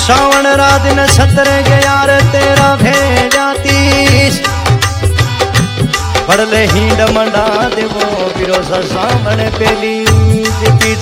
श्रावण रात न 17 यार तेरा भेजाती पड़ले हिंड मंडा देवो बिरोसा सावण पेली तीज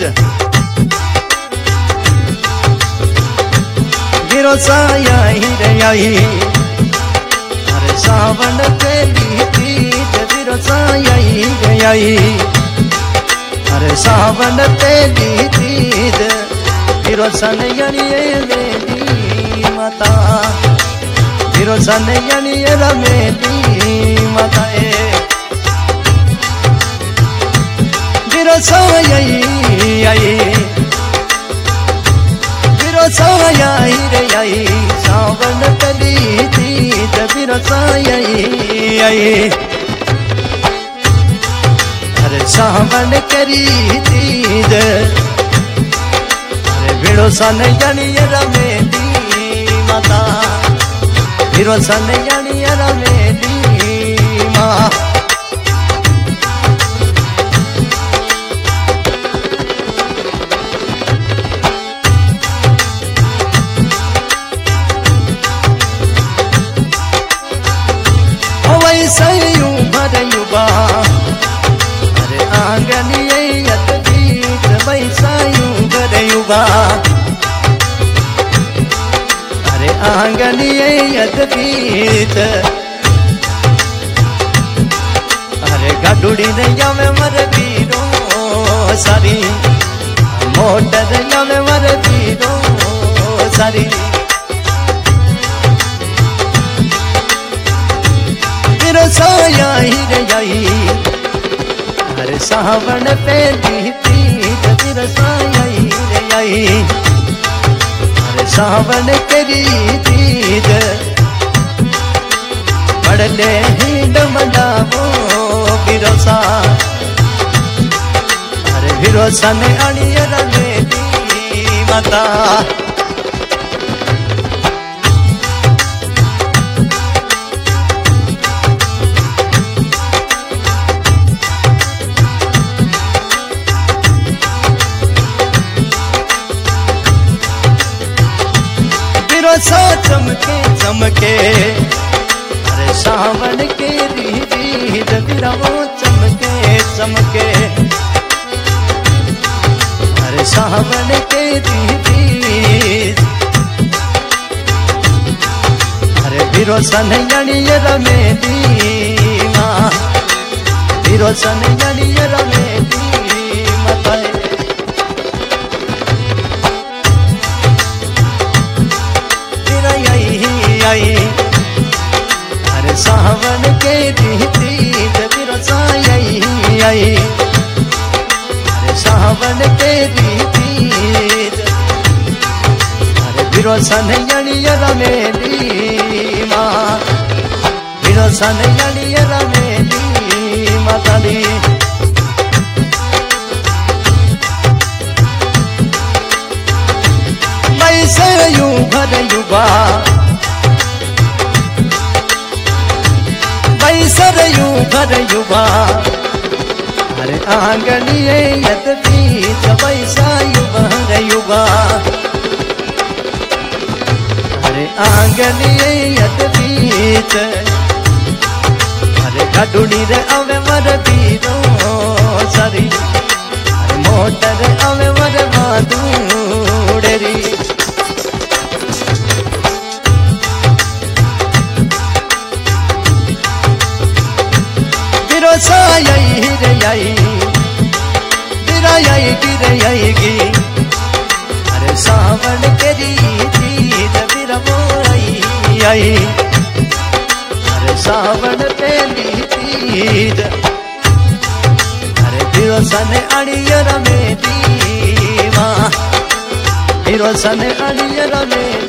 बिरोसा आई रे आई अरे सावण पेली तीज बिरोसा आई रे आई अरे सावण पेली तीज बिरोसा नयनिए मेली माता बिरोसा नयनिए रमेली माता बिरोसा आई आई बिरोसा आई रे आई सावन पेली तीज बिरोसा आई आई अरे सावन करी तीज बिरोसा नयनिए रमेली माता बिरोसा नयनिए रमेली माँ वैसे यूं भरयुबा अरे आंगनिये यत बीत वैसा यूं भरयुबा अरे आंगनिये यत बीत अरे गाडुड़ी नैया में मर बीरो सारी मोटर नैया में मर बीरो सारी बिरोसा आई रे आई अरे सावण पेली तीज बिरोसा आई रे आई अरे सावण करी तीज पड़ले हिंड मंडावो बिरोसा अरे बिरोसा ने अणिय रमेली माता बिरोसा चमके चमके अरे सावन के रीत बिरवो चमके चमके अरे सावन के रीत अरे बिरोसा नयनिए रमेली माँ बिरोसा नयनिए रमेली माता आई अरे सावन के तीज बिरोसा आई आई अरे सावन के तीज अरे बिरोसा नयनिए रमेली माँ बिरोसा नयनिए रमेली माता दी वैसे यूं भरयुबा सरयू भरयुबा अरे आंगनिये यत बीच वैसा यू भरयुबा अरे आंगनिये यत बीच अरे गाडुड़ी रे अवे मर बीरो सारी अरे मोटर अवे मर मादूड़ेरी बिरोसा आई रे आई गिराएगी अरे सावन करी तीज बिरवो आई आई अरे सावन पेली तीज अरे बिरोसा ने अणिय रमेली माँ बिरोसा ने अणिय रमेली